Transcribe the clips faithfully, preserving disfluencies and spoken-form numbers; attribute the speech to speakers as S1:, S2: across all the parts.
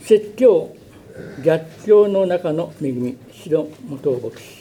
S1: 説教、逆境の中の恵み、白本牧師。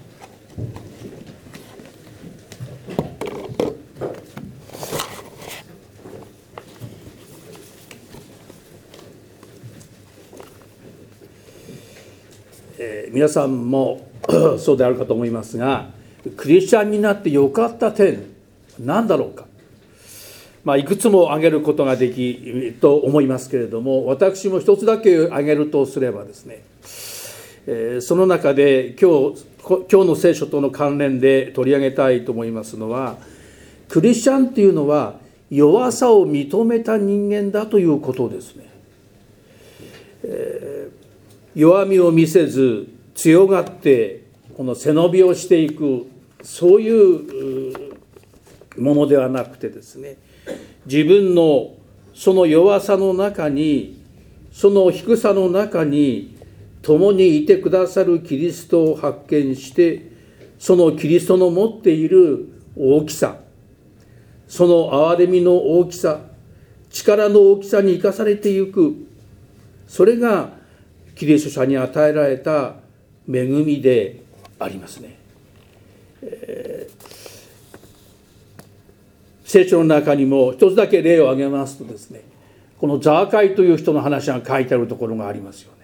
S1: えー、皆さんもそうであるかと思いますが、クリスチャンになってよかった点、何だろうか。まあ、いくつも挙げることができると思いますけれども、私も一つだけ挙げるとすればですね、えー、その中で今日、今日の聖書との関連で取り上げたいと思いますのは、クリスチャンっていうのは弱さを認めた人間だということですね。えー弱みを見せず強がってこの背伸びをしていく、そういうものではなくてですね、自分のその弱さの中に、その低さの中に共にいてくださるキリストを発見して、そのキリストの持っている大きさ、その憐れみの大きさ、力の大きさに生かされていく、それがキリスト者に与えられた恵みでありますね。えー、聖書の中にも一つだけ例を挙げますとですね、このザーカイという人の話が書いてあるところがありますよね。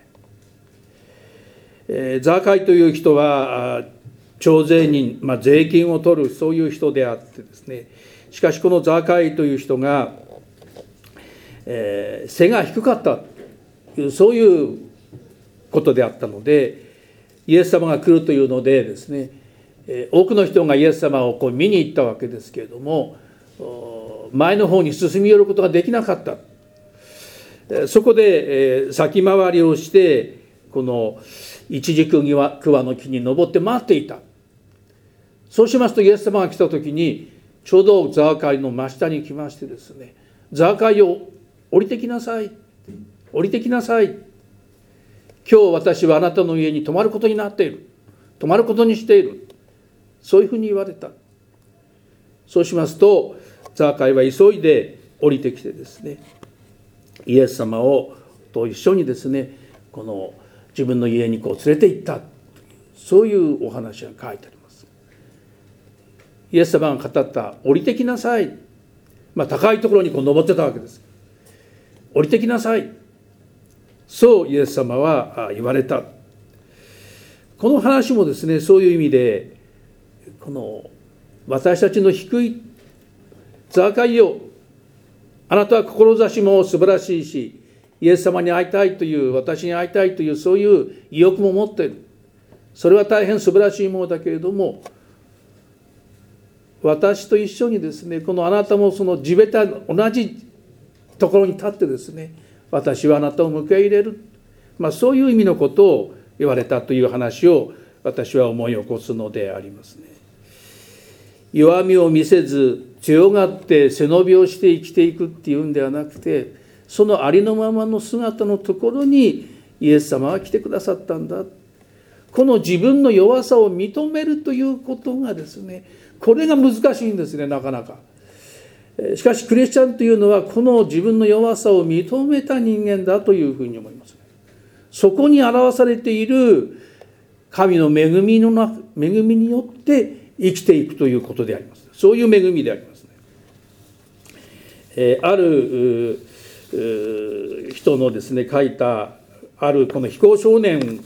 S1: えー、ザーカイという人は徴税人、まあ、税金を取るそういう人であってですね、しかしこのザーカイという人が、えー、背が低かったというそういうことであったので、イエス様が来るというのでですね、多くの人がイエス様をこう見に行ったわけですけれども、前の方に進み寄ることができなかった。そこで先回りをしてこのイチジク桑の木に登って待っていた。そうしますとイエス様が来た時にちょうどザーカイの真下に来ましてですね、ザーカイを降りてきなさい、降りてきなさい、今日私はあなたの家に泊まることになっている、泊まることにしている、そういうふうに言われた。そうしますとザーカイは急いで降りてきてですね、イエス様をと一緒にですね、この自分の家にこう連れて行った、そういうお話が書いてあります。イエス様が語った降りてきなさい、まあ、高いところにこう登ってたわけです。降りてきなさい、そうイエス様は言われた。この話もですね、そういう意味でこの私たちの低いザーカイよ、あなたは志も素晴らしいし、イエス様に会いたいという、私に会いたいというそういう意欲も持っている。それは大変素晴らしいものだけれども、私と一緒にですね、このあなたもその地べた同じところに立ってですね、私はあなたを迎え入れる、まあ、そういう意味のことを言われたという話を私は思い起こすのでありますね。弱みを見せず強がって背伸びをして生きていくっていうんではなくて、そのありのままの姿のところにイエス様は来てくださったんだ。この自分の弱さを認めるということがですね、これが難しいんですね、なかなか。しかしクリスチャンというのはこの自分の弱さを認めた人間だというふうに思います。そこに表されている神の恵みのな恵みによって生きていくということであります。そういう恵みでありますね。えー、ある人のですね書いたあるこの非行少年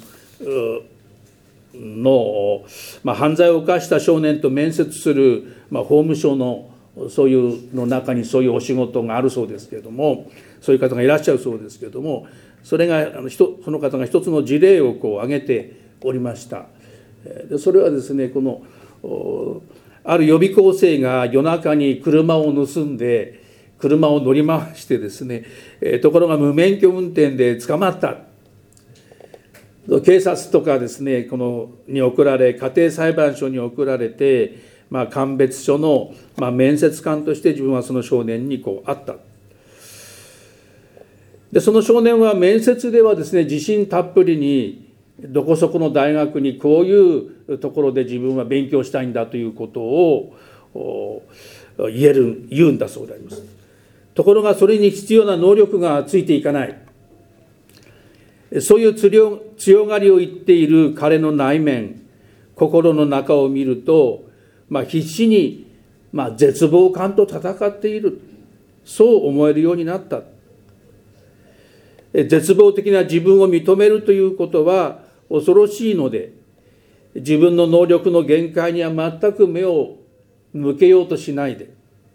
S1: の、まあ、犯罪を犯した少年と面接する、まあ、法務省のそういうの中にそういうお仕事があるそうですけれども、そういう方がいらっしゃるそうですけれども、それがその方が一つの事例をこう挙げておりました。でそれはですね、このある予備校生が夜中に車を盗んで車を乗り回してですね、ところが無免許運転で捕まった。警察とかですね、このに送られ、家庭裁判所に送られて、まあ、鑑別所の、まあ、面接官として自分はその少年にこう会った。でその少年は面接ではですね、自信たっぷりにどこそこの大学にこういうところで自分は勉強したいんだということを言える言うんだそうであります。ところがそれに必要な能力がついていかない。 そういう強強がりを言っている彼の内面、心の中を見ると、まあ、必死に、まあ、絶望感と戦っている、そう思えるようになった。絶望的な自分を認めるということは恐ろしいので、自分の能力の限界には全く目を向けようとしないで、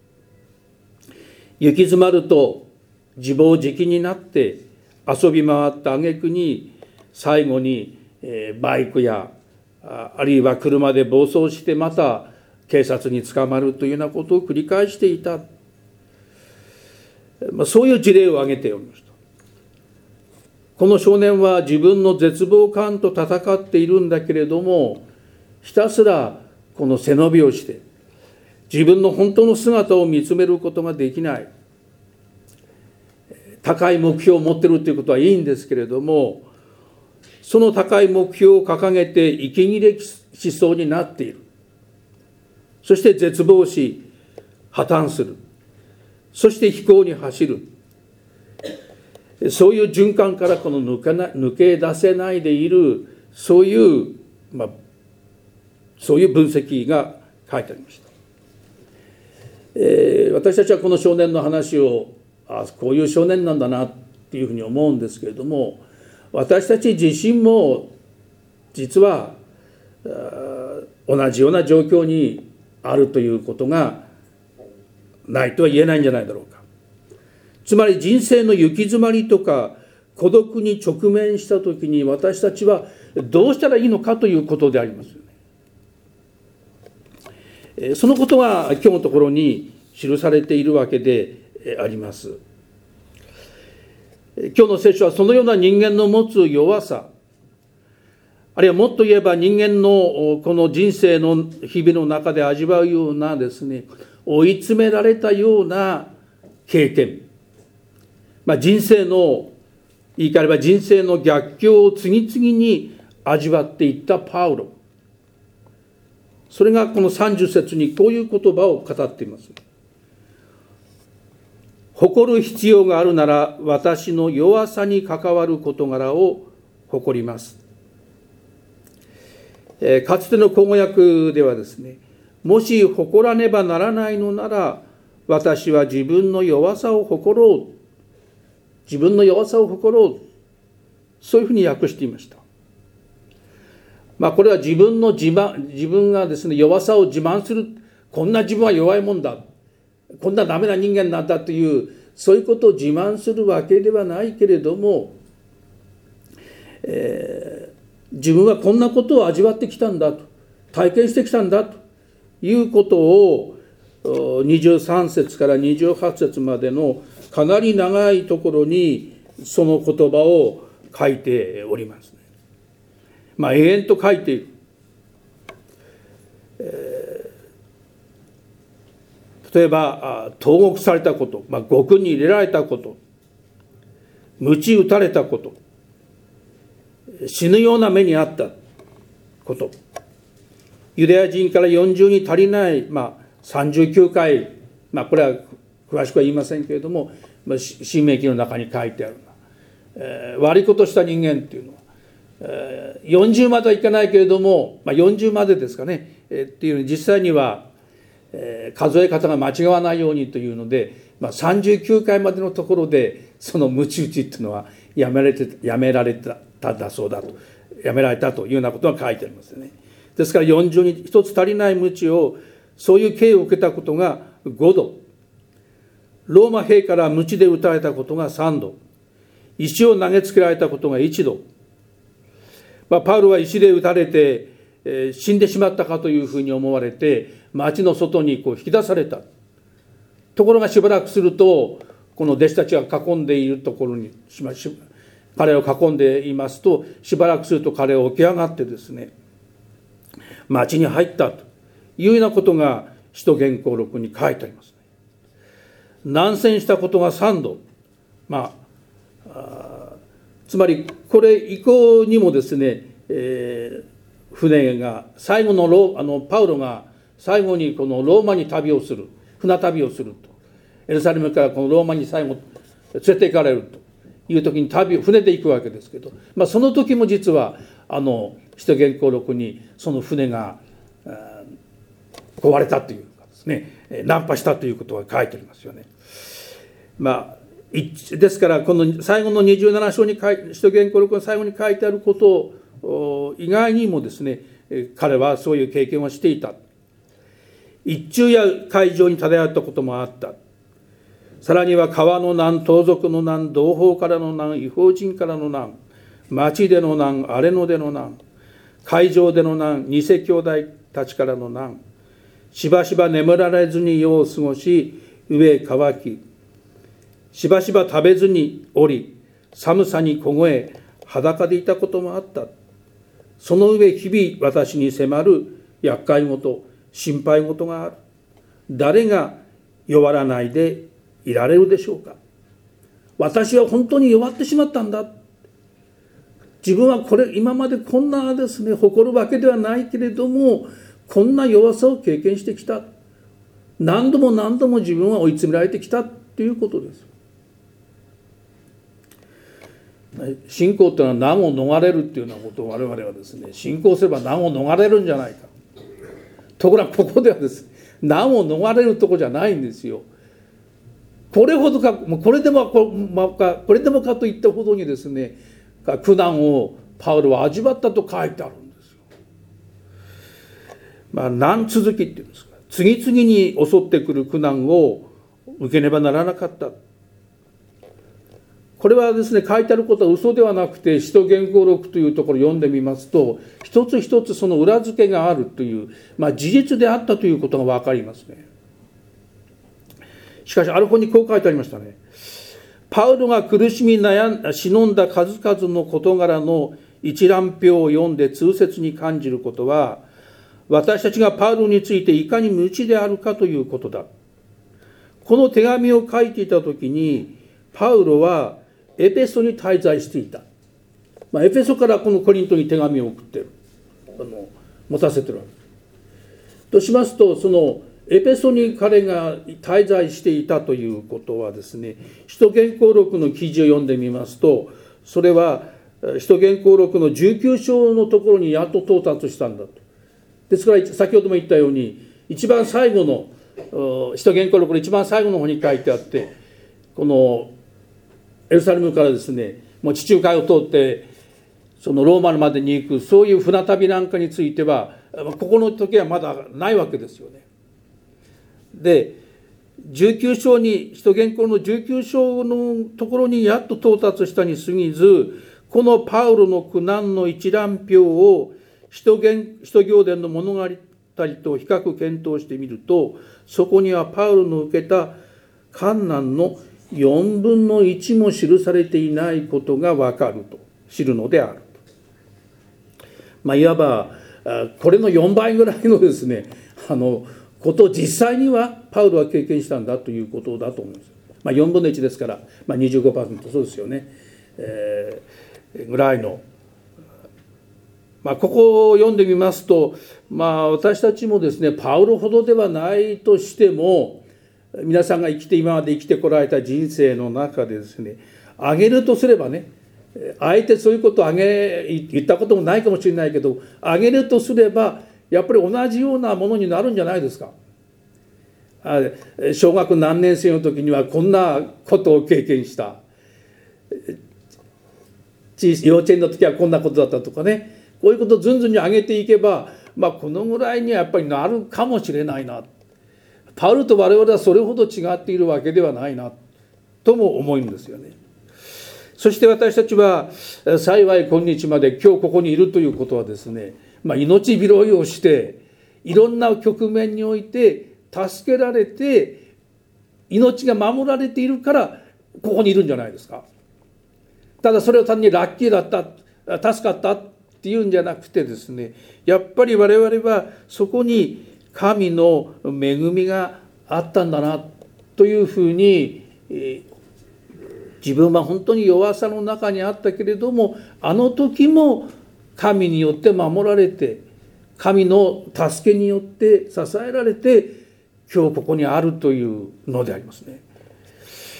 S1: 行き詰まると自暴自棄になって遊び回った挙句に、最後にバイクやあるいは車で暴走してまた警察に捕まるというようなことを繰り返していた。そういう事例を挙げておりました。この少年は自分の絶望感と戦っているんだけれども、ひたすらこの背伸びをして自分の本当の姿を見つめることができない。高い目標を持っているということはいいんですけれども、その高い目標を掲げて息切れしそうになっている。そして絶望し破綻する。そして非行に走る。そういう循環からこの抜けな抜け出せないでいる、そういう、まあ、そういう分析が書いてありました。えー、私たちはこの少年の話を、あこういう少年なんだなっていうふうに思うんですけれども、私たち自身も実は同じような状況にあるということがないとは言えないんじゃないだろうか。つまり人生の行き詰まりとか孤独に直面したときに、私たちはどうしたらいいのかということでありますよね。そのことが今日のところに記されているわけであります。今日の聖書はそのような人間の持つ弱さ、あるいはもっと言えば人間のこの人生の日々の中で味わうようなですね、追い詰められたような経験、まあ、人生の言い換えれば人生の逆境を次々に味わっていったパウロ。それがこのさんじゅっ節にこういう言葉を語っています。誇る必要があるなら私の弱さに関わる事柄を誇ります。えー、かつての口語訳ではですね、もし誇らねばならないのなら私は自分の弱さを誇ろう。自分の弱さを誇ろう。そういうふうに訳していました。まあこれは自分の自慢、自分がですね、弱さを自慢する。こんな自分は弱いもんだ。こんなダメな人間なんだという、そういうことを自慢するわけではないけれども、えー、自分はこんなことを味わってきたんだと、体験してきたんだということをにじゅうさん節からにじゅうはち節までのかなり長いところにその言葉を書いておりますね。まあ永遠と書いている。えー、例えば投獄されたこと、まあ、獄に入れられたこと、鞭打たれたこと、死ぬような目にあったこと、ユダヤ人からよんじゅうに足りない、まあ、さんじゅうきゅうかい、まあ、これは詳しくは言いませんけれども、申命記の中に書いてある、えー、悪いことした人間っていうのは、えー、よんじゅうまではいかないけれども、まあ、よんじゅうまでですかね、えー、っていうのに実際には、えー、数え方が間違わないようにというので、まあ、さんじゅうきゅうかいまでのところでその鞭打ちっていうのはやめられてやめられただそうだと、やめられたというようなことが書いてありますね。ですからよんじゅうに一つ足りない鞭を、そういう刑を受けたことがごど、ローマ兵から鞭で打たれたことがさんど、石を投げつけられたことがいちど、まあ、パウロは石で打たれて、えー、死んでしまったかというふうに思われて町の外にこう引き出された。ところがしばらくすると、この弟子たちが囲んでいるところにしまし彼を囲んでいますと、しばらくすると彼は起き上がってですね、町に入ったというようなことが使徒言行録に書いてありますね。難戦したことがさんど、まあ、あつまりこれ以降にもですね、えー、船が最後のロあのパウロが最後にこのローマに旅をする、船旅をすると、エルサレムからこのローマに最後連れて行かれるという時に旅を船で行くわけですけど、まあ、その時も実はあの使徒言行録にその船が壊れたというかですね、難破したということが書いてありますよね。まあ、ですからこの最後のにじゅうなな章に書いて、使徒言行録の最後に書いてあることを以外にもですね、彼はそういう経験をしていた。一昼夜海上に漂ったこともあった。さらには川の難、盗賊の難、同胞からの難、異邦人からの難、町での難、荒れ野での難、海上での難、偽兄弟たちからの難、しばしば眠られずに夜を過ごし、飢え渇き、しばしば食べずにおり、寒さに凍え、裸でいたこともあった。その上日々私に迫る厄介事、心配事がある。誰が弱らないでいられるでしょうか。私は本当に弱ってしまったんだ。自分はこれ今までこんなですね、誇るわけではないけれども、こんな弱さを経験してきた。何度も何度も自分は追い詰められてきたということです。信仰というのは難を逃れるというようなことを我々はですね、信仰すれば難を逃れるんじゃないか。ところがここではですね、難を逃れるところじゃないんですよ。これほどか、これでもか、これでもかといったほどにですね、苦難をパウロは味わったと書いてあるんですよ。まあ、難続きっていうんですか、次々に襲ってくる苦難を受けねばならなかった。これはですね、書いてあることは嘘ではなくて、使徒言行録というところを読んでみますと、一つ一つその裏付けがあるという、まあ、事実であったということが分かりますね。しかしある本にこう書いてありましたね。パウロが苦しみ悩ん忍んだ数々の事柄の一覧表を読んで痛切に感じることは、私たちがパウロについていかに無知であるかということだ。この手紙を書いていたときに、パウロはエペソに滞在していた。まあ、エペソからこのコリントに手紙を送ってる。あの持たせてるわけです。としますと、そのエペソに彼が滞在していたということはですね、使徒言行録の記事を読んでみますと、それは使徒言行録のじゅうきゅう章のところにやっと到達したんだと。ですから先ほども言ったように、一番最後の使徒言行録の一番最後の方に書いてあって、このエルサレムからですね、もう地中海を通ってそのローマまでに行く、そういう船旅なんかについてはここの時はまだないわけですよね。でじゅうきゅう章に、使徒言行のじゅうきゅう章のところにやっと到達したに過ぎず、このパウロの苦難の一覧表を使徒言使徒行伝の物語と比較検討してみると、そこにはパウロの受けた患難のよんぶんのいちも記されていないことが分かると、知るのである。まあ、いわばこれのよんばいぐらいのですね、あのことを実際にはパウロは経験したんだということだと思います。まあ、よんぶんのいちですから、まあ、にじゅうごパーセント そうですよね、えー、ぐらいの、まあ、ここを読んでみますと、まあ、私たちもですね、パウロほどではないとしても、皆さんが生きて今まで生きてこられた人生の中でですね、あげるとすればね、あえてそういうことをあげ言ったこともないかもしれないけど、あげるとすればやっぱり同じようなものになるんじゃないですか。小学何年生の時にはこんなことを経験した、幼稚園の時はこんなことだったとかね、こういうことをずんずんに上げていけば、まあ、このぐらいにはやっぱりなるかもしれないな。パウロと我々はそれほど違っているわけではないなとも思うんですよね。そして私たちは幸い今日まで今日ここにいるということはですね、まあ、命拾いをしていろんな局面において助けられて命が守られているからここにいるんじゃないですか。ただそれを単にラッキーだった助かったっていうんじゃなくてですね、やっぱり我々はそこに神の恵みがあったんだなというふうに、えー、自分は本当に弱さの中にあったけれども、あの時も神によって守られて、神の助けによって支えられて今日ここにあるというのでありますね。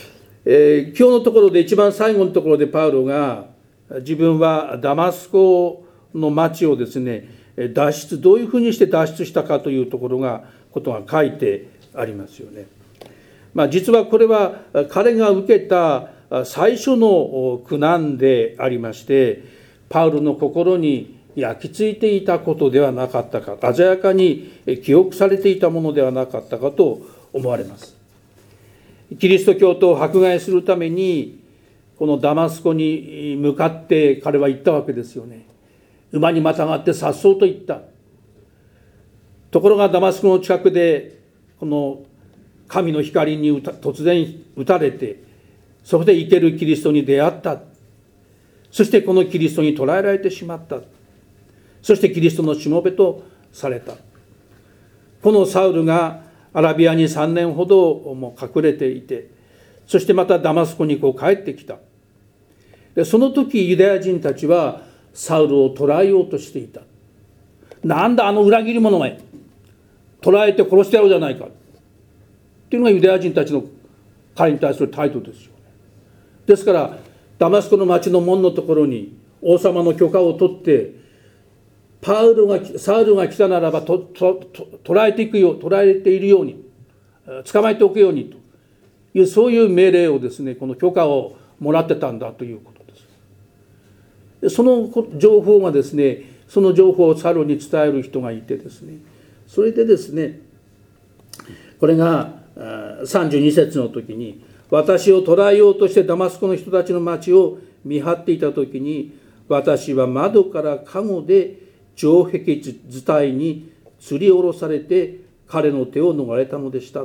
S1: えー、今日のところで一番最後のところでパウロが自分はダマスコの町をですね脱出どういうふうにして脱出したかというところがことが書いてありますよね。まあ、実はこれは彼が受けた最初の苦難でありまして、パウロの心に焼き付いていたことではなかったか、鮮やかに記憶されていたものではなかったかと思われます。キリスト教徒を迫害するためにこのダマスコに向かって彼は行ったわけですよね。馬にまたがって颯爽と行った。ところがダマスコの近くでこの神の光に突然打たれて、そこで生けるキリストに出会った。そしてこのキリストに捕らえられてしまった。そしてキリストのしもべとされた。このサウルがアラビアにさんねんほども隠れていて、そしてまたダマスコにこう帰ってきた。でその時ユダヤ人たちはサウルを捕らえようとしていた。なんだあの裏切り者め、捕らえて殺してやろうじゃないかっていうのがユダヤ人たちの彼に対する態度ですよね。ですからダマスコの町の門のところに王様の許可を取って、パウロがサウルが来たならばととと捕らえていくよう捕らえているように捕まえておくようにという、そういう命令をですね、この許可をもらってたんだということです。その情報がですね、その情報をサウルに伝える人がいてですね、それでですね、これがさんじゅうに節の時に、私を捕らえようとしてダマスコの人たちの町を見張っていた時に、私は窓から籠で城壁伝いに吊り下ろされて彼の手を逃れたのでした。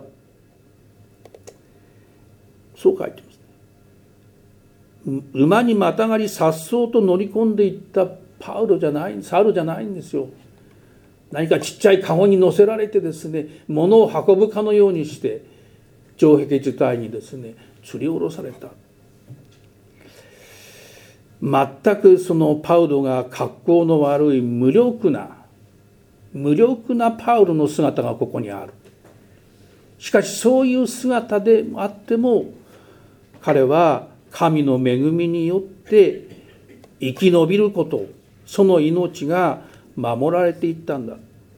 S1: そう書いてます。馬にまたがり颯爽と乗り込んでいったパウロじゃない、サウルじゃないんですよ。何かちっちゃい籠に乗せられてですね、物を運ぶかのようにして城壁伝いにですね吊り下ろされた。全くそのパウロが格好の悪い無力な無力なパウロの姿がここにある。しかしそういう姿であっても、彼は神の恵みによって生き延びること、その命が守られていったんだ。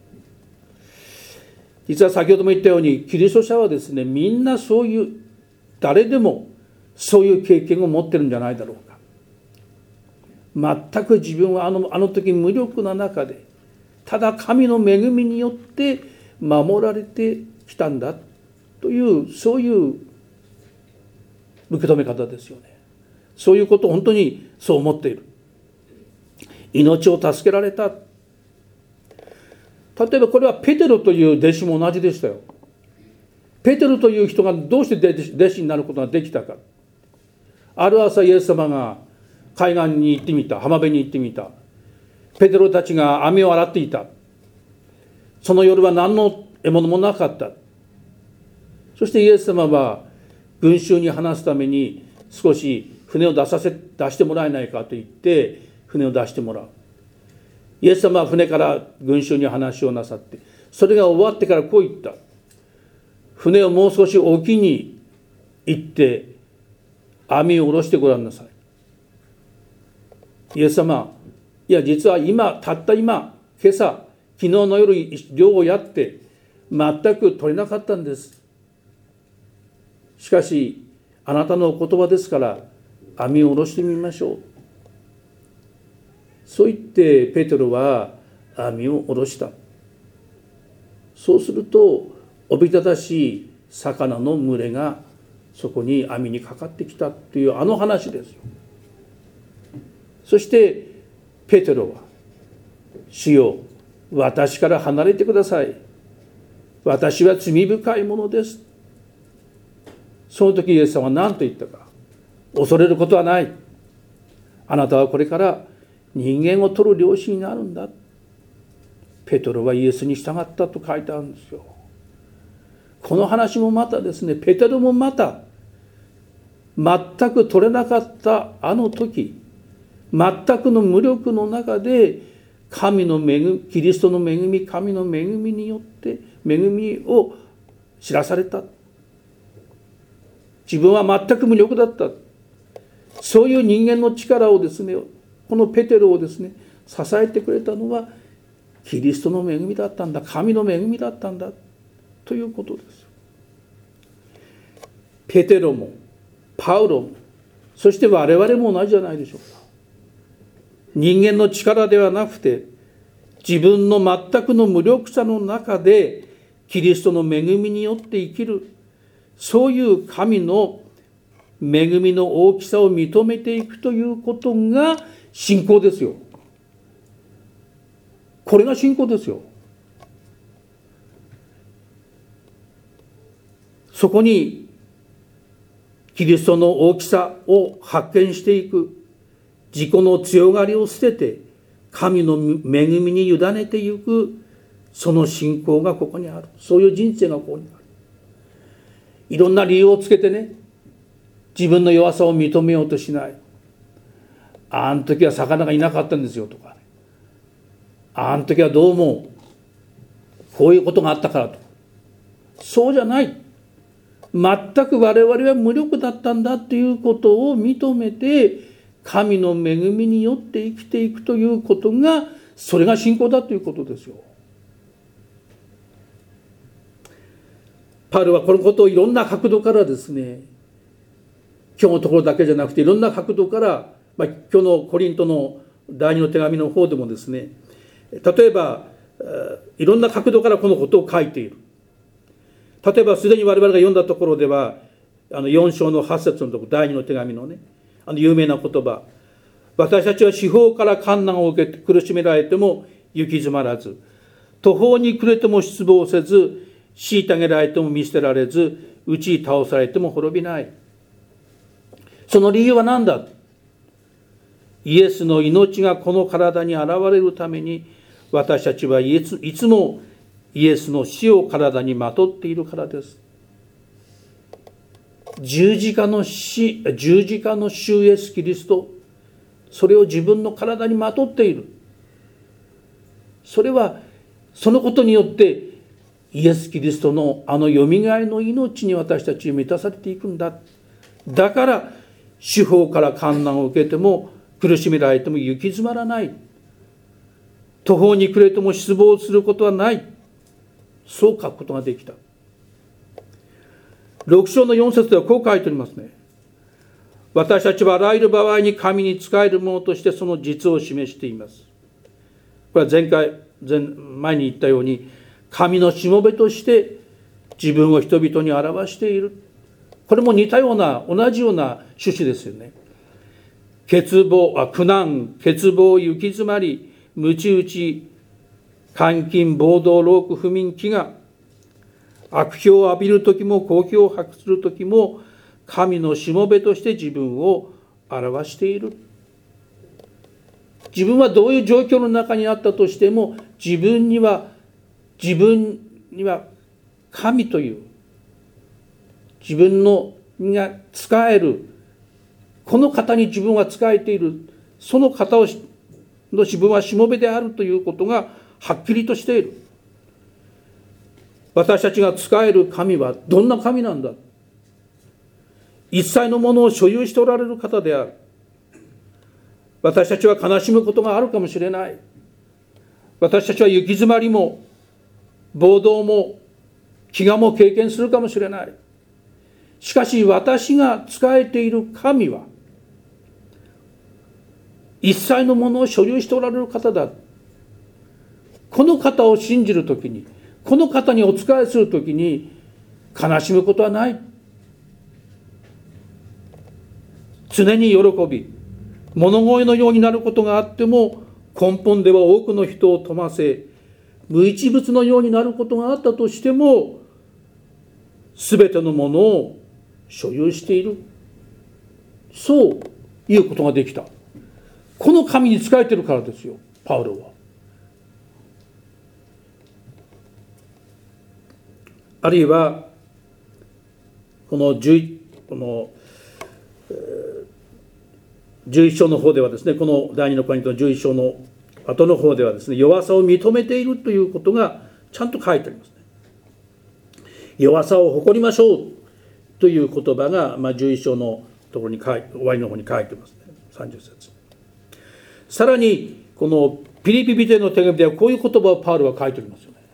S1: 実は先ほども言ったように、キリスト者はですね、みんなそういう、誰でもそういう経験を持ってるんじゃないだろうか。全く自分はあの、あの時無力な中で、ただ神の恵みによって守られてきたんだという、そういう受け止め方ですよね。そういうことを本当にそう思っている。命を助けられた。例えばこれはペテロという弟子も同じでしたよ。ペテロという人がどうして弟子になることができたか。ある朝イエス様が海岸に行ってみた、浜辺に行ってみた。ペテロたちが網を洗っていた。その夜は何の獲物もなかった。そしてイエス様は群衆に話すために少し船を出させ出してもらえないかと言って船を出してもらう。イエス様は船から群衆に話をなさって、それが終わってからこう言った。船をもう少し沖に行って網を下ろしてごらんなさい。イエス様、いや実は今たった今今朝昨日の夜漁をやって全く取れなかったんです。しかしあなたのお言葉ですから網を下ろしてみましょう。そう言ってペテロは網を下ろした。そうするとおびただしい魚の群れがそこに網にかかってきたというあの話ですよ。そしてペテロは、主よ、私から離れてください。私は罪深いものです。その時イエス様は何と言ったか。恐れることはない。あなたはこれから人間を取る漁師になるんだ。ペテロはイエスに従ったと書いてあるんですよ。この話もまたですね、ペテロもまた全く取れなかったあの時、全くの無力の中で神の恵み、キリストの恵み、神の恵みによって恵みを知らされた。 自分は全く無力だった。そういう人間の力をですね、このペテロをですね、支えてくれたのはキリストの恵みだったんだ、神の恵みだったんだということです。ペテロもパウロも、そして我々も同じじゃないでしょうか。人間の力ではなくて、自分の全くの無力さの中でキリストの恵みによって生きる、そういう神の恵みの大きさを認めていくということが信仰ですよ。これが信仰ですよ。そこにキリストの大きさを発見していく、自己の強がりを捨てて神の恵みに委ねていく、その信仰がここにある。そういう人生がここにある。いろんな理由をつけてね、自分の弱さを認めようとしない。あの時は魚がいなかったんですよとかね、あの時はどうもこういうことがあったからとか、そうじゃない。全く我々は無力だったんだということを認めて、神の恵みによって生きていくということが、それが信仰だということですよ。パウロはこのことをいろんな角度からですね、今日のところだけじゃなくていろんな角度から、まあ、今日のコリントの第二の手紙の方でもですね、例えばいろんな角度からこのことを書いている。例えばすでに我々が読んだところでは、あのよん章のはち節のところ、第二の手紙のね、あの有名な言葉、私たちは四方から患難を受けて苦しめられても行き詰まらず、途方に暮れても失望せず、虐げられても見捨てられず、打ち倒されても滅びない。その理由は何だ。イエスの命がこの体に現れるために、私たちはいつ、いつもイエスの死を体にまとっているからです。十字架の死、十字架の主イエス・キリスト、それを自分の体にまとっている。それはそのことによってイエス・キリストのあのよみがえりの命に私たち満たされていくんだ。だから四方から患難を受けても苦しめられても行き詰まらない。途方に暮れても失望することはない。そう書くことができた。ろく章のよん節ではこう書いておりますね。私たちはあらゆる場合に神に仕える者としてその実を示しています。これは前回前前に言ったように、神のしもべとして自分を人々に表している。これも似たような同じような趣旨ですよね。欠乏あ苦難、欠乏、行き詰まり、鞭打ち、監禁、暴動、労苦、不眠、飢餓、悪評を浴びるときも好評を発するときも神のしもべとして自分を表している。自分はどういう状況の中にあったとしても、自分には自分には神という自分のが仕える、この方に自分は仕えている、その方をの自分はしもべであるということがはっきりとしている。私たちが仕える神はどんな神なんだ。一切のものを所有しておられる方である。私たちは悲しむことがあるかもしれない。私たちは行き詰まりも暴動も飢餓も経験するかもしれない。しかし私が仕えている神は一切のものを所有しておられる方だ。この方を信じるときに、この方にお仕えするときに悲しむことはない。常に喜び、物乞いのようになることがあっても、根本では多くの人を富ませ、無一物のようになることがあったとしても、すべてのものを所有している。そういうことができた。この神に仕えているからですよ、パウロは。あるいはこの11この、えー、じゅういち章の方ではですね、この第二のコリントのじゅういち章の後の方ではですね、弱さを認めているということがちゃんと書いてありますね。弱さを誇りましょうとという言葉が、まあ、じゅういっ章のところに書いて、終わりの方に書いてますね。さんじゅっ節。さらにこのピリピ人への手紙ではこういう言葉をパウロは書いておりますよね。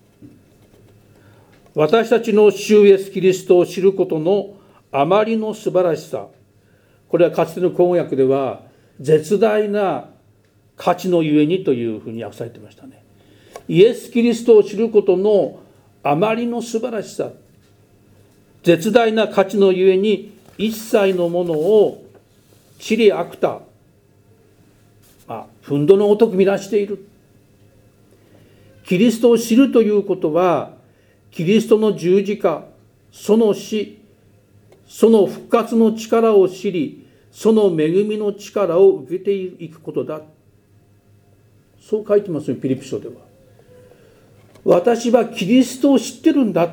S1: 私たちの主イエスキリストを知ることのあまりの素晴らしさ、これはかつての口語訳では絶大な価値のゆえにというふうに訳されていましたね。イエスキリストを知ることのあまりの素晴らしさ、絶大な価値のゆえに一切のものを知りあくた、まあ、ふんどのごとく見なしている。キリストを知るということは、キリストの十字架、その死、その復活の力を知り、その恵みの力を受けていくことだ。そう書いてますよ、ピリピ書では。私はキリストを知ってるんだ。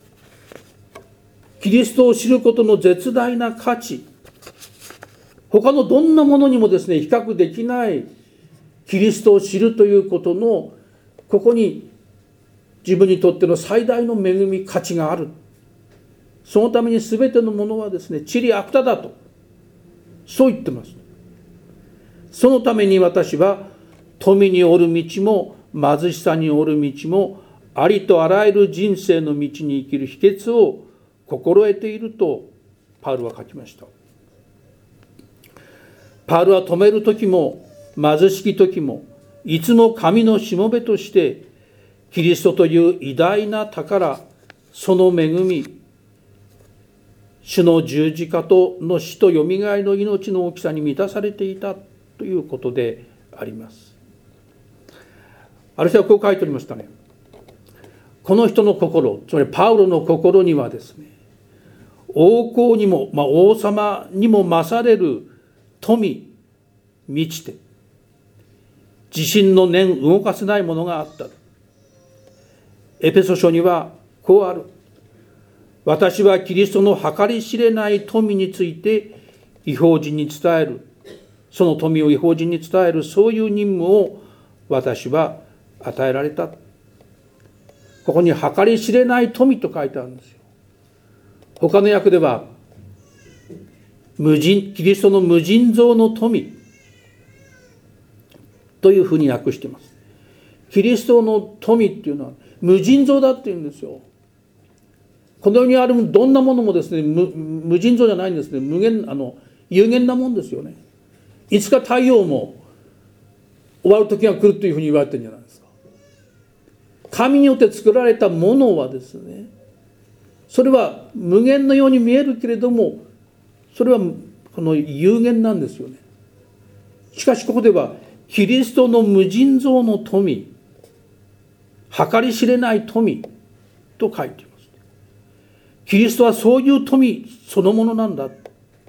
S1: キリストを知ることの絶大な価値、他のどんなものにもですね比較できないキリストを知るということの、ここに自分にとっての最大の恵み、価値がある。そのために全てのものはですね塵あくただと、そう言ってます。そのために私は富におる道も貧しさにおる道もありとあらゆる人生の道に生きる秘訣を心得ているとパウロは書きました。パウロは止める時も貧しき時もいつも神のしもべとしてキリストという偉大な宝、その恵み、主の十字架との死とよみがえりの命の大きさに満たされていたということであります。ある人はこう書いておりましたね。この人の心、つまりパウロの心にはですね、王侯にも、まあ、王様にも勝れる富満ちて、自身の念動かせないものがあった。エペソ書にはこうある。私はキリストの計り知れない富について異邦人に伝える。その富を異邦人に伝える、そういう任務を私は与えられた。ここに計り知れない富と書いてあるんですよ。他の訳では無尽、キリストの無尽蔵の富というふうに訳しています。キリストの富っていうのは無尽蔵だっていうんですよ。この世にあるどんなものもですね 無, 無尽蔵じゃないんですね。無限、あの有限なもんですよね。いつか太陽も終わる時が来るというふうに言われてるんじゃないですか。神によって作られたものはですね、それは無限のように見えるけれども、それはこの有限なんですよね。しかしここではキリストの無尽蔵の富、計り知れない富と書いています。キリストはそういう富そのものなんだ。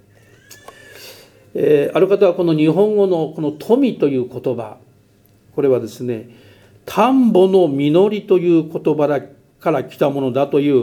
S1: えー、ある方はこの日本語のこの富という言葉、これはですね、田んぼの実りという言葉から来たものだという、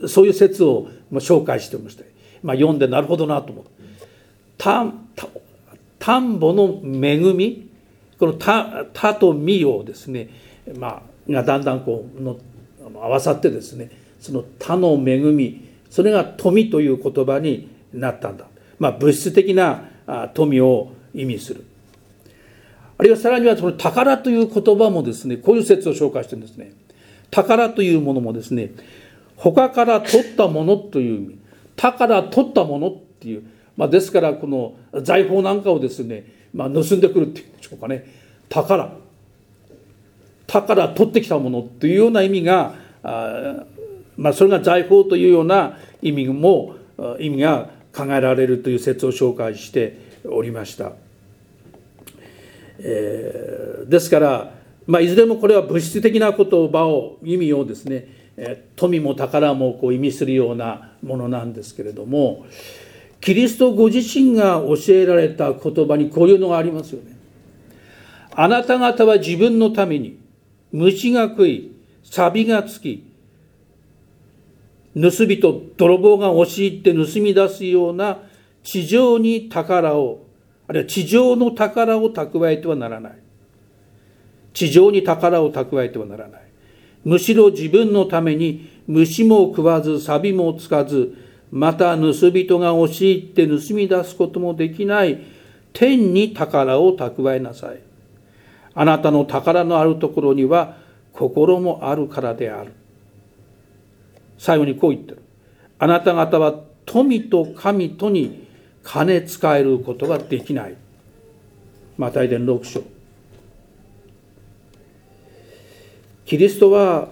S1: そういう説を紹介しておりまして、まあ、読んでなるほどなと思う。田, 田, 田んぼの恵み、この 田, 田と実をですね、まあ、がだんだんこうの合わさってですね、その田の恵み、それが富という言葉になったんだ。まあ、物質的な富を意味する。あるいはさらにはその宝という言葉もですね、こういう説を紹介してるんですね。宝というものもですね、他から取ったものという意味、宝取ったものっていう、まあ、ですからこの財宝なんかをですね、まあ、盗んでくるっていうんでしょうかね。宝宝取ってきたものというような意味が、あ、まあ、それが財宝というような意味も意味が考えられるという説を紹介しておりました。えー、ですから、まあ、いずれもこれは物質的な言葉を意味をですね、えー、富も宝もこう意味するようなものなんですけれども、キリストご自身が教えられた言葉にこういうのがありますよね。あなた方は自分のために虫が食い、錆がつき、盗人、泥棒が押し入って盗み出すような地上に宝を、あるいは地上の宝を蓄えてはならない。地上に宝を蓄えてはならない。むしろ自分のために虫も食わず、錆もつかず、 また盗人が押し入って盗み出すこともできない天に宝を蓄えなさい。あなたの宝のあるところには心もあるからである。最後にこう言ってる。あなた方は富と神とに金使えることができない。マタイ伝ろく章。キリストは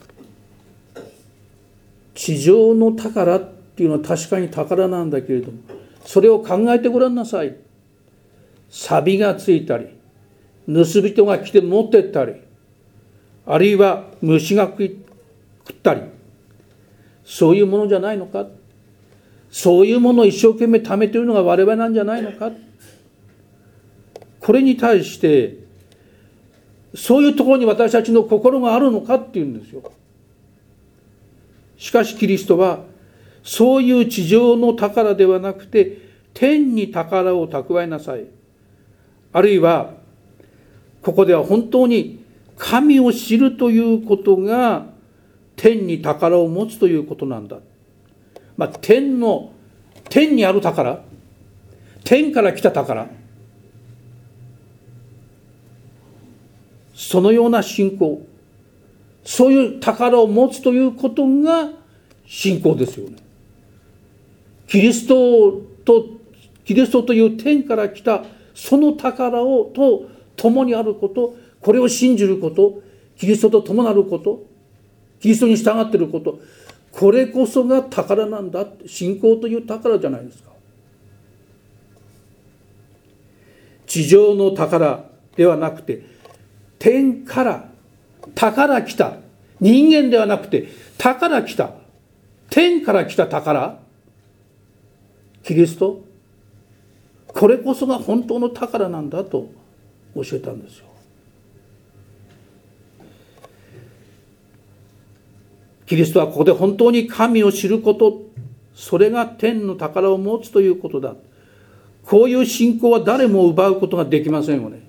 S1: 地上の宝っていうのは確かに宝なんだけれども、それを考えてごらんなさい。錆がついたり、盗人が来て持ってったり、あるいは虫が食ったり、そういうものじゃないのか。そういうものを一生懸命貯めているのが我々なんじゃないのか。これに対してそういうところに私たちの心があるのかっていうんですよ。しかしキリストはそういう地上の宝ではなくて天に宝を蓄えなさい。あるいはここでは本当に神を知るということが天に宝を持つということなんだ。まあ、天の天にある宝、天から来た宝、そのような信仰、そういう宝を持つということが信仰ですよね。キリストとキリストという天から来たその宝をと共にあること、これを信じること、キリストと共なること、キリストに従っていること、これこそが宝なんだ。信仰という宝じゃないですか。地上の宝ではなくて天から宝来た、人間ではなくて宝来た、天から来た宝、キリスト、これこそが本当の宝なんだと教えたんですよ。キリストはここで本当に神を知ること、それが天の宝を持つということだ。こういう信仰は誰も奪うことができませんよね。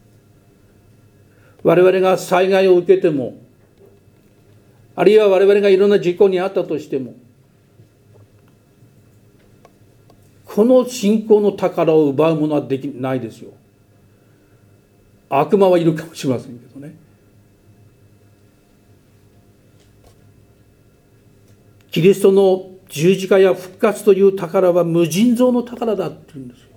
S1: 我々が災害を受けても、あるいは我々がいろんな事故に遭ったとしても、この信仰の宝を奪うものはできないですよ。悪魔はいるかもしれませんけどね。キリストの十字架や復活という宝は無尽蔵の宝だって言うんですよ。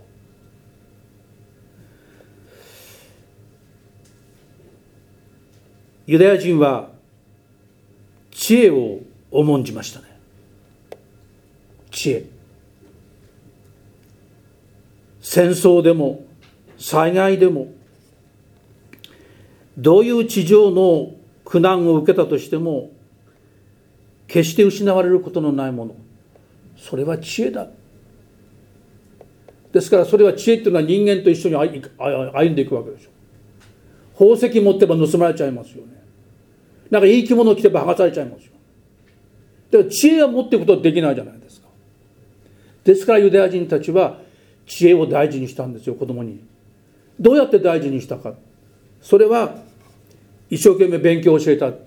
S1: ユダヤ人は知恵を重んじましたね。知恵。戦争でも災害でもどういう地上の苦難を受けたとしても決して失われることのないもの、それは知恵だ。ですからそれは知恵っていうのは人間と一緒に歩んでいくわけでしょ。宝石持ってば盗まれちゃいますよね。なんかいい着物着てば剥がされちゃいますよ。だから知恵を持っていくことはできないじゃないですか。ですからユダヤ人たちは知恵を大事にしたんですよ、子供に。どうやって大事にしたか。それは一生懸命勉強を教えた。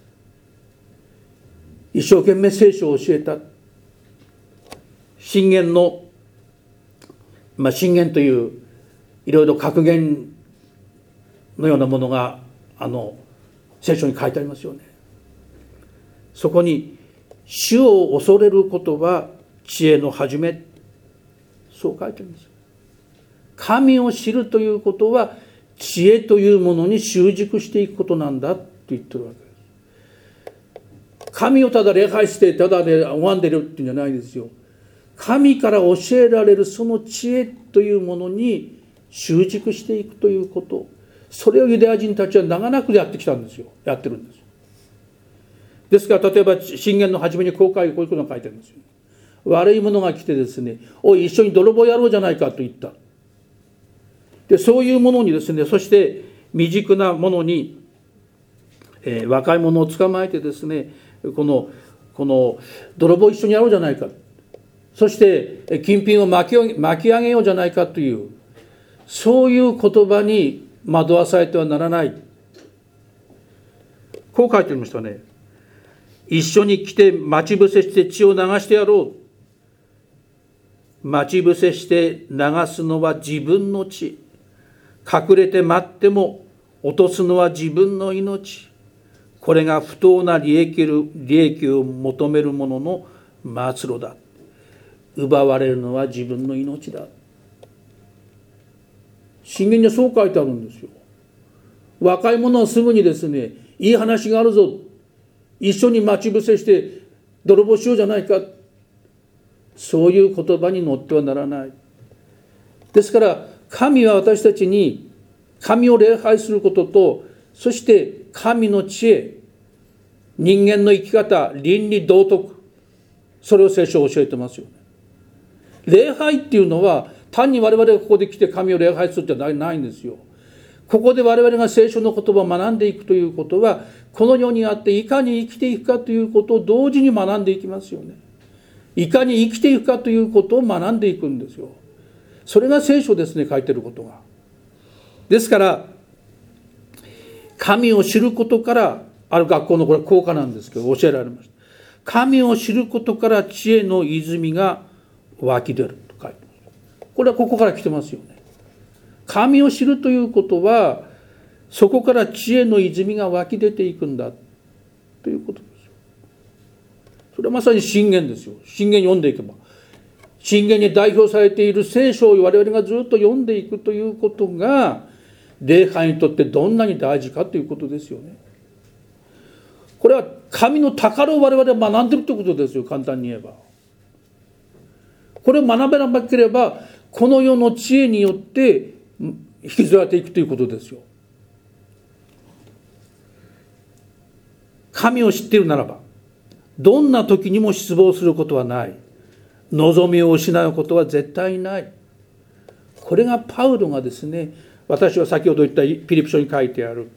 S1: 一生懸命聖書を教えた。箴言の、まあ、箴言といういろいろ格言のようなものがあの聖書に書いてありますよね。そこに主を恐れることは知恵の始め、そう書いてあります。神を知るということは知恵というものに習熟していくことなんだって言ってるわけです。神をただ礼拝してただで拝んでるっていうんじゃないですよ。神から教えられるその知恵というものに習熟していくということ、それをユダヤ人たちは長らくやってきたんですよ。やってるんです。ですから例えば箴言の初めにこう書いてこういうことが書いてあるんですよ。悪い者が来てですね、おい一緒に泥棒やろうじゃないかと言った。でそういうものにですね、そして未熟なものに、えー、若い者を捕まえてですね、このこの泥棒一緒にやろうじゃないか、そして金品を巻き巻き上げようじゃないかという、そういう言葉に惑わされてはならない。こう書いてありましたね。一緒に来て待ち伏せして血を流してやろう。 待ち伏せして流すのは自分の血。隠れて待っても落とすのは自分の命。これが不当な利益利益を求める者の末路だ。奪われるのは自分の命だ。箴言にはそう書いてあるんですよ。若い者はすぐにですね、いい話があるぞ、一緒に待ち伏せして泥棒しようじゃないか、そういう言葉に乗ってはならない。ですから神は私たちに神を礼拝することと、そして神の知恵、人間の生き方、倫理道徳、それを聖書を教えてますよね。礼拝っていうのは単に我々がここで来て神を礼拝するんじゃないんですよ。ここで我々が聖書の言葉を学んでいくということは、この世にあっていかに生きていくかということを同時に学んでいきますよね。いかに生きていくかということを学んでいくんですよ。それが聖書ですね、書いてることが。ですから神を知ることから、ある学校のこれ校歌なんですけど教えられました。神を知ることから知恵の泉が湧き出ると書いてます。これはここから来てますよね。神を知るということは、そこから知恵の泉が湧き出ていくんだということですよ。それはまさに箴言ですよ。箴言読んでいけば、箴言に代表されている聖書を我々がずっと読んでいくということが、礼拝にとってどんなに大事かということですよね。これは神の宝を我々は学んでいるということですよ。簡単に言えば、これを学べなければ、この世の知恵によって引きずられていくということですよ。神を知っているならば、どんな時にも失望することはない。望みを失うことは絶対ない。これがパウロがですね、私は先ほど言ったピリピ書に書いてある、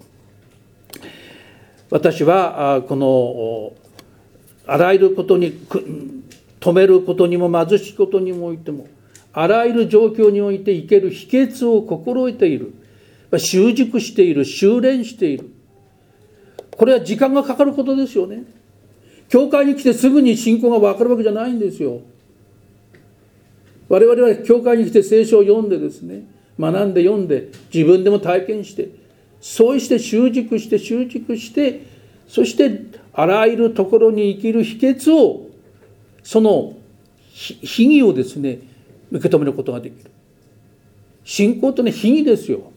S1: 私はこのあらゆることに、止めることにも貧しいことにもおいても、あらゆる状況において生ける秘訣を心得ている。習熟している、修練している。これは時間がかかることですよね。教会に来てすぐに信仰が分かるわけじゃないんですよ。我々は教会に来て聖書を読んでですね、学んで読んで、自分でも体験して、そうして習熟して習熟して、そしてあらゆるところに生きる秘訣を、その秘義をですね、受け止めることができる。信仰とね、秘義ですよ。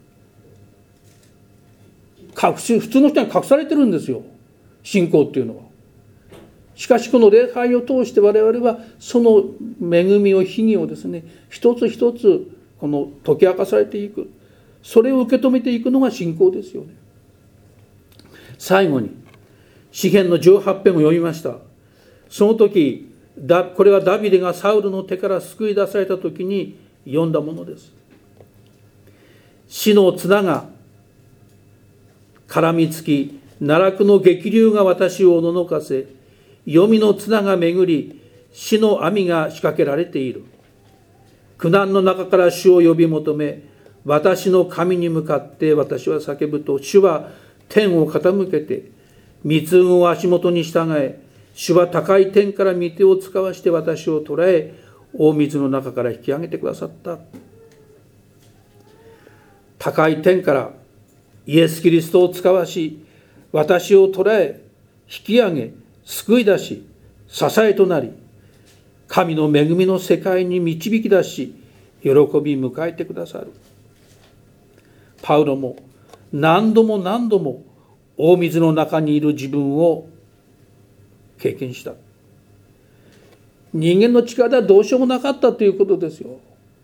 S1: 隠し、普通の人に隠されてるんですよ、信仰っていうのは。しかしこの礼拝を通して我々はその恵みを、秘義をですね、一つ一つこの解き明かされていく。それを受け止めていくのが信仰ですよね。最後に詩編のじゅうはち編を読みました。その時、これはダビデがサウルの手から救い出された時に読んだものです。死の綱が絡みつき、奈落の激流が私をおののかせ、黄泉の綱が巡り、死の網が仕掛けられている。苦難の中から主を呼び求め、私の神に向かって私は叫ぶと、主は天を傾けて密雲を足元に従え、主は高い天から御手を使わして私を捕らえ、大水の中から引き上げてくださった。高い天からイエス・キリストを使わし、私を捕らえ、引き上げ、救い出し、支えとなり、神の恵みの世界に導き出し、喜び迎えてくださる。パウロも何度も何度も大水の中にいる自分を経験した。人間の力ではどうしようもなかったということですよ。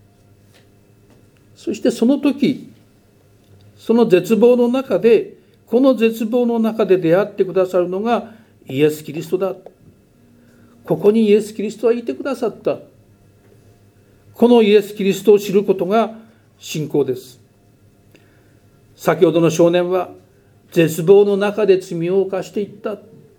S1: そしてその時、その絶望の中で、この絶望の中で出会ってくださるのがイエス・キリストだ。ここにイエス・キリストはいてくださった。このイエス・キリストを知ることが信仰です。先ほどの少年は絶望の中で罪を犯していった。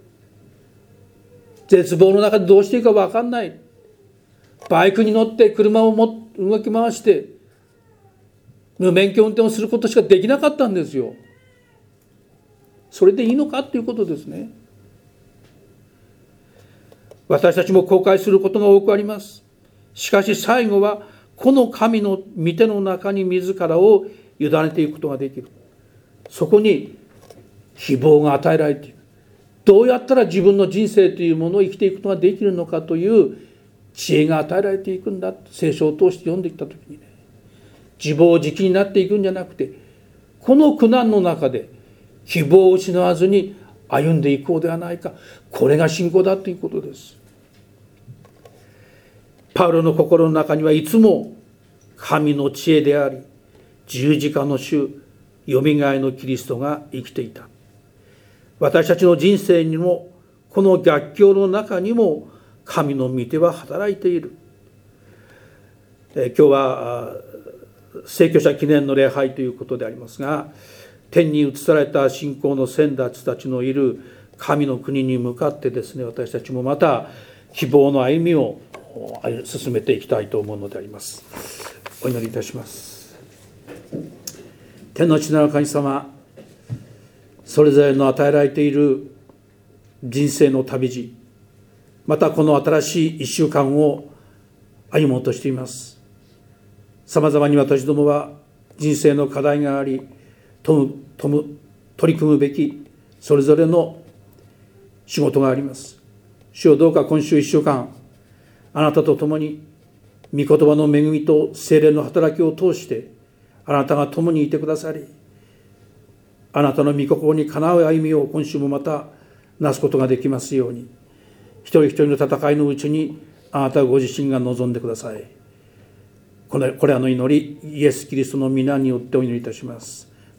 S1: 絶望の中でどうしていいか分かんない。バイクに乗って車をも動き回して無免許運転をすることしかできなかったんですよ。それでいいのかということですね。私たちも後悔することが多くあります。 しかし最後はこの神の御手の中に自らを委ねていくことができる。そこに希望が与えられていく。どうやったら自分の人生というものを生きていくことができるのかという知恵が与えられていくんだ。聖書を通して読んできたときにね、自暴自棄になっていくんじゃなくて、この苦難の中で希望を失わずに歩んでいこうではないか。これが信仰だということです。パウロの心の中にはいつも神の知恵であり、十字架の主、よみがえりのキリストが生きていた。私たちの人生にもこの逆境の中にも神の御手は働いている。え今日は聖居者記念の礼拝ということでありますが、天に移された信仰の先達たちのいる神の国に向かってですね、私たちもまた希望の歩みを進めていきたいと思うのであります。お祈りいたします。天の父なる神様、それぞれの与えられている人生の旅路、またこの新しい一週間を歩もうとしています。さまざまに私どもは人生の課題があり、とむとむ取り組むべきそれぞれの仕事があります。主よ、どうか今週一週間、あなたと共に御言葉の恵みと聖霊の働きを通してあなたが共にいてくださり、あなたの御心にかなう歩みを今週もまたなすことができますように、一人一人の戦いのうちにあなたご自身が望んでください。これ、これらの祈り、イエス・キリストの皆によってお祈りいたします。